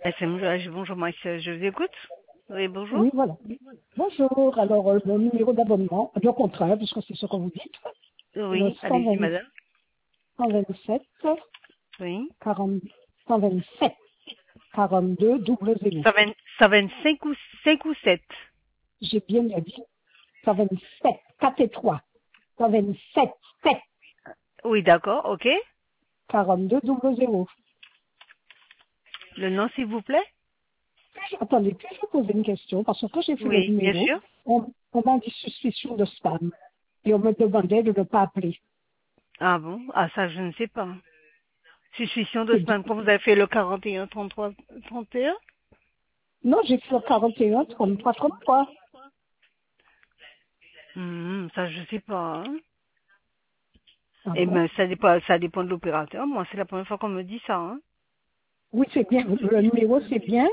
SMGH, bonjour, moi, je vous écoute. Oui, bonjour. Oui, voilà. Bonjour. Alors, le numéro d'abonnement, de contrat, puisque c'est ce que vous dites, le Oui, allez-y, madame. 127 Oui. 40, 127 42 00. 125 ou 5 ou 7. J'ai bien dit 127, 4 et 3. 127, 7, Oui, d'accord, ok. 42 00. Le nom, s'il vous plaît. Attendez, puis-je vous poser une question? Parce que quand j'ai fait le Oui, bien numéro, sûr. on m'a dit suspicion de spam. Et on me demandait de ne pas appeler. Ah bon? Ah, ça, je ne sais pas. Suspicion de C'est bien. spam, quand vous avez fait le 41, 33, 31? Non, j'ai fait le 41, 33, 33. Ça, je sais pas. Hein. Ah Eh bon? ben, ça dépend de l'opérateur. Moi, c'est la première fois qu'on me dit ça. Hein. Oui, c'est bien. Le numéro, c'est bien.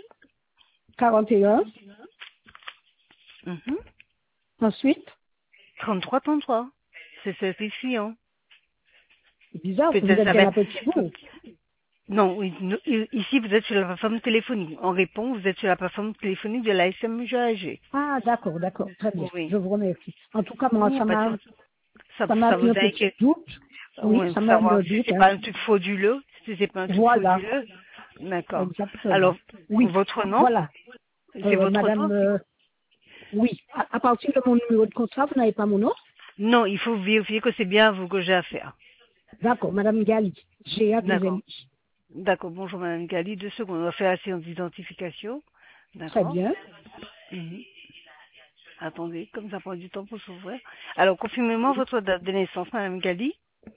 41. Mhm. Ensuite, 33, 33. C'est certifié, hein. c'est bizarre, vous Peut-être êtes ça bien va à être... Petit Bourg. Non, oui, ici vous êtes sur la plateforme téléphonique. On répond, vous êtes sur la plateforme téléphonique de la SMGAG. Ah, d'accord, d'accord. Très bien. Oui. Je vous remercie. En tout cas, Il moi, n'y a pas de... ça m'a ça mis vous un petit inquiète. doute. Oui, Oui, ça pour m'a mis savoir un si doute, c'est hein. pas un truc frauduleux. Si c'est pas un truc Voilà. frauduleux. D'accord. Exactement. Alors, Oui. votre nom? Voilà. C'est votre nom? Madame, oui. À partir de mon numéro de contrat, vous n'avez pas mon nom? Non, il faut vérifier que c'est bien vous que j'ai affaire. D'accord. Madame Gali. G.A. D'accord. 2 D'accord. Bonjour Madame Gali. 2 secondes. On va faire la séance d'identification. Très D'accord. bien. Mhm. Attendez, comme ça prend du temps pour s'ouvrir. Alors, confirmez-moi votre date de naissance, Madame Gali.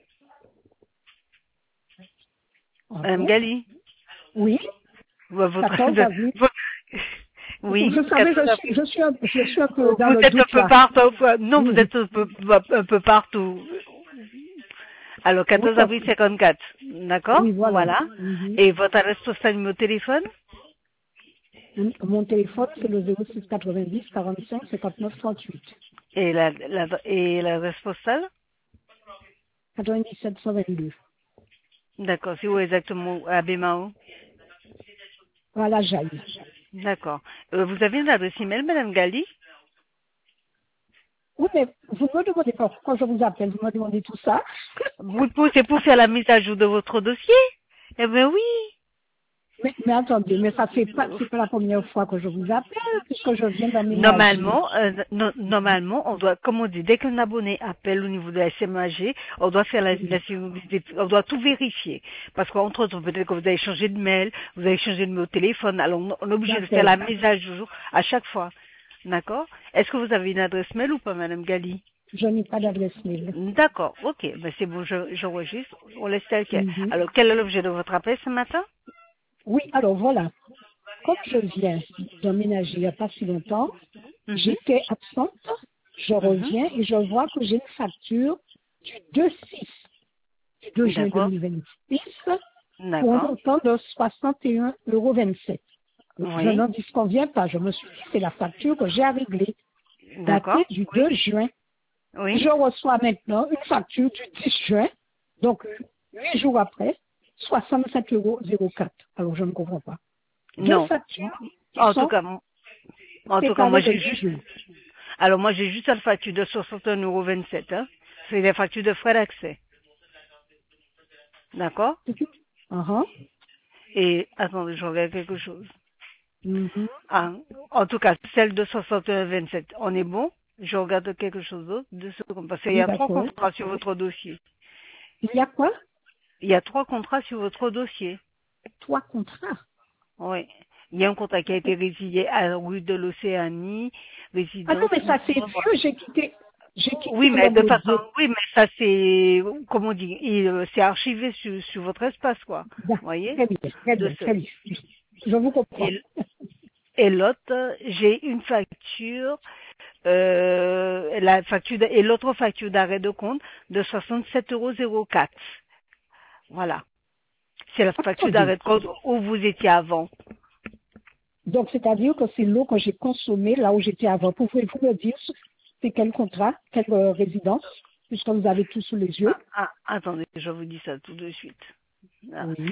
Ah Madame bon? Gali. Oui. Votre, 14 avril. votre- oui, Vous savez, 14 je suis un peu dans Vous le êtes un doute, peu là. partout. Non, vous Mhm. êtes un peu partout. Alors, Oui, 14 parce avril que, 54. D'accord? oui, voilà. Voilà. Mhm. Et votre adresse postale numéro de téléphone? Mon téléphone, c'est le 06 90 45 59 38. Et l'adresse postale? 97 122. D'accord. C'est où exactement? À Bémao? Voilà, j'aille. D'accord. Vous avez une adresse email, Madame Gali? Oui, mais vous me demandez pas pourquoi je vous appelle, vous me demandez tout ça. C'est pour faire la mise à jour de votre dossier? Eh bien oui. Mais attendez, mais ça fait pas, c'est pas la première fois que je vous appelle, puisque je viens d'emménager. Normalement, on doit, comme on dit, dès qu'un abonné appelle au niveau de la SMAG, on doit faire on doit tout vérifier. Parce qu'entre autres, peut-être que vous avez changé de mail, vous avez changé de numéro de téléphone, alors on est obligé de faire D'accord. la mise à jour à chaque fois. D'accord? Est-ce que vous avez une adresse mail ou pas, Madame Gali? Je n'ai pas d'adresse mail. D'accord, ok, ben c'est bon, j'enregistre, on laisse tel quel. Mhm. Alors, quel est l'objet de votre appel ce matin? Oui, alors voilà. Comme je viens d'emménager il n'y a pas si longtemps, Mhm, j'étais absente, je mhm. reviens et je vois que j'ai une facture du 2-6, du 2 juin D'accord, 2026 pour un d'accord, montant de 61,27 €. Je oui, n'en disconviens pas. Je me suis dit, c'est la facture que j'ai à régler, d'accord, datée du 2 juin. oui. Je reçois maintenant une facture du 10 juin, donc 8 jours après, 67,04 €. Alors, je ne comprends pas. Deux Non. factures qui En tout sont cas, moi séparées de j'ai 8 juste, jours. alors moi j'ai juste la facture de 61,27 €, hein. C'est la facture de frais d'accès. D'accord? C'est tout. Uh-huh. Et, attendez, je regarde quelque chose. Mhm. Ah, en tout cas, celle de 61,27, on est bon? Je regarde quelque chose d'autre, 2 secondes, parce qu'il y Oui, a 3 d'accord. contrats sur votre dossier. Il y a quoi? Il y a 3 contrats sur votre dossier. 3 contrats. Oui. Il y a un contrat qui a été résilié à la rue de l'Océanie, Ah non, résidence. mais ça c'est vieux, j'ai quitté Oui, mais le de mot façon, 2. oui, mais ça c'est, comment on dit, c'est archivé sur votre espace, quoi. Bien, Vous voyez? très bien, très De bien, ce, très bien. Je vous comprends. et, et l'autre, j'ai une facture, et l'autre facture d'arrêt de compte de 67,04 €. Voilà. C'est la facture Attendez. d'arrêt de compte où vous étiez avant. Donc, c'est-à-dire que c'est l'eau que j'ai consommée là où j'étais avant. Pouvez-vous me dire c'est quel contrat, quelle résidence, puisque vous avez tout sous les yeux? Attendez, je vous dis ça tout de suite. Ah, Oui.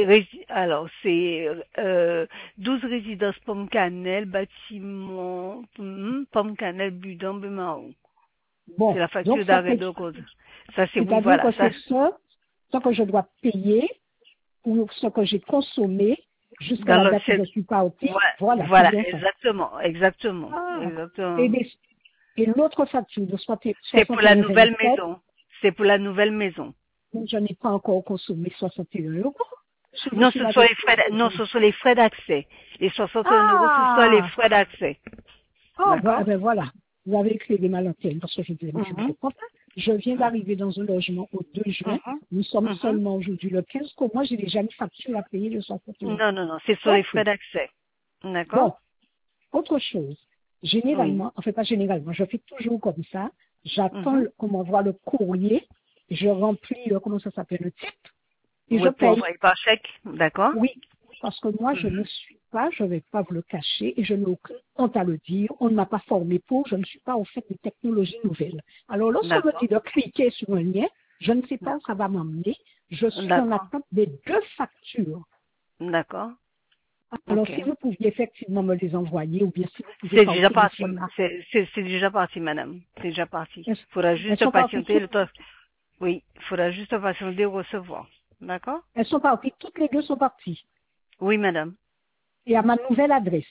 c'est 12 résidences Pomme Cannelle, bâtiment Pomme Cannelle, Budan, Bémao. C'est Bon, la donc facture ça d'arrêt fait, de cause. Ça, c'est oui, c'est-à-dire voilà. que c'est ce que je dois payer pour ce que j'ai consommé jusqu'à Dans la le, date où je suis partie. ouais, Voilà, c'est voilà, bien ça. exactement, exactement, Ah, et, exactement. et l'autre facture de C'est pour la nouvelle 61,27, maison. C'est pour la nouvelle maison. je n'ai pas encore consommé 61 €. Je Non, suis ce là sont les depuis frais, non, aujourd'hui. ce sont les frais d'accès. Les 61 €, ce sont les Ah, frais d'accès. oh, D'accord? ben voilà. Vous avez éclairé ma lanterne parce que je disais, mais je ne Mhm, comprends pas. Je viens d'arriver dans un logement au 2 juin. mhm, Nous sommes mhm. seulement aujourd'hui le 15. Pour moi, j'ai déjà une facture à payer de 61. Non, non, non, c'est sur les Ok. frais d'accès. D'accord? Bon, autre chose. Oui. Généralement, enfin pas généralement, je fais toujours comme ça. J'attends Mhm. qu'on m'envoie le courrier. Je remplis, comment ça s'appelle, le titre. Et je Oui, pour paye. envoyer par chèque. D'accord? Oui, parce que moi, je ne Mhm. suis pas, je ne vais pas vous le cacher, et je n'ai aucune honte à le dire. On ne m'a pas formé pour, je ne suis pas au fait des technologies nouvelles. Alors, lorsqu'on me dit D'accord. de cliquer sur un lien, je ne sais pas où ça D'accord. va m'emmener. Je suis en D'accord. attente des 2 factures. D'accord. Alors, Ok. si vous pouviez effectivement me les envoyer, ou bien si vous pouvez C'est par déjà parti. téléphone là, C'est déjà parti, madame. C'est déjà parti. elles, Faudra elles juste sont parties patienter toutes, le temps. Oui, faudra juste patienter de recevoir. D'accord? elles sont parties, toutes les 2 sont parties. Oui, madame. Et à ma nouvelle adresse.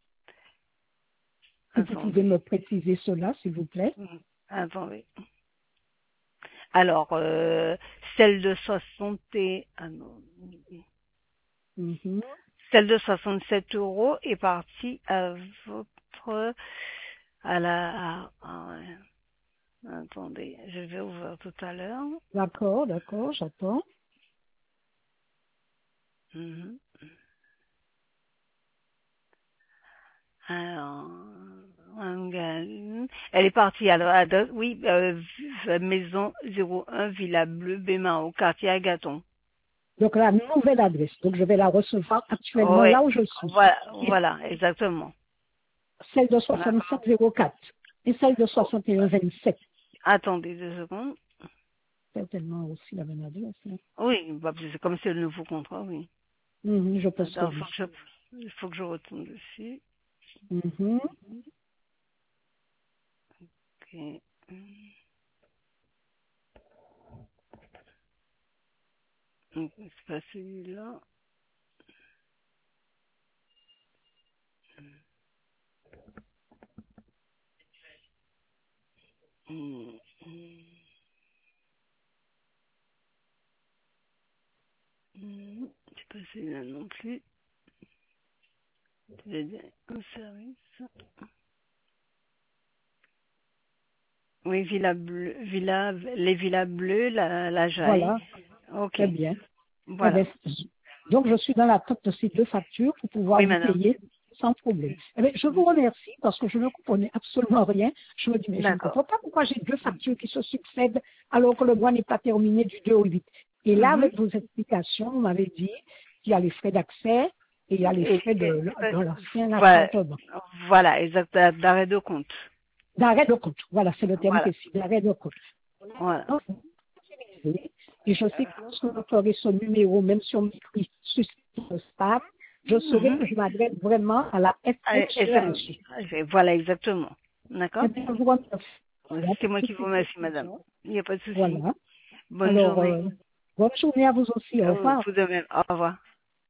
Si vous pouvez Attendez. me préciser cela, s'il vous plaît. Attendez. Alors, celle de 60 et, ah non, Mhm. celle de 67 € est partie à votre, à la, ouais. Attendez, je vais ouvrir tout à l'heure. D'accord, d'accord, j'attends. Mhm. Alors, elle est partie alors, oui, maison 01 Villa Bleue, Bémao, quartier Agathon. Donc la nouvelle adresse. Donc je vais la recevoir actuellement Oui, là où je suis. voilà, Et voilà, exactement. celle de D'accord. 6704 et celle de Oh, 6127. attendez 2 secondes. Certainement aussi la même adresse. Hein. Oui, bah, c'est comme c'est le nouveau contrat, oui. Je pense que Attends, oui. il faut que je retourne dessus. Mhm. Ok. Donc, c'est pas celui-là. Hum, hum, c'est pas celui-là non plus. Je vais dire un service. Oui, les villas bleues, la Jaille. Voilà, Ok. très bien. Eh Voilà. bien, donc je suis dans l'attente de ces 2 factures pour pouvoir Oui, vous madame. payer sans problème. Eh bien, je vous remercie parce que je ne comprenais absolument rien. Je me dis, mais je ne D'accord. comprends pas pourquoi j'ai 2 factures qui se succèdent alors que le mois n'est pas terminé du 2 au 8. Et là, Mhm. avec vos explications, vous m'avez dit qu'il y a les frais d'accès et il y a les frais de l'ancien Voilà, appartement. voilà, exact, d'arrêt de compte. D'arrêt de compte. Voilà, c'est le terme Voilà. précis, d'arrêt de compte. Voilà. Donc, vous utilisez, et je sais que lorsque vous ferez ce numéro, même si on m'écrit suscite spam, je saurai Mhm. que je m'adresse vraiment à la Allez, FHEAG. voilà, exactement. Eh D'accord? bien, je vous remercie C'est pour moi qui toutes vous ces remercie, madame. précisions. Il n'y a pas de souci. Voilà. Bonne Alors, journée. bonne journée à vous aussi. Au revoir. Vous de même. Au revoir.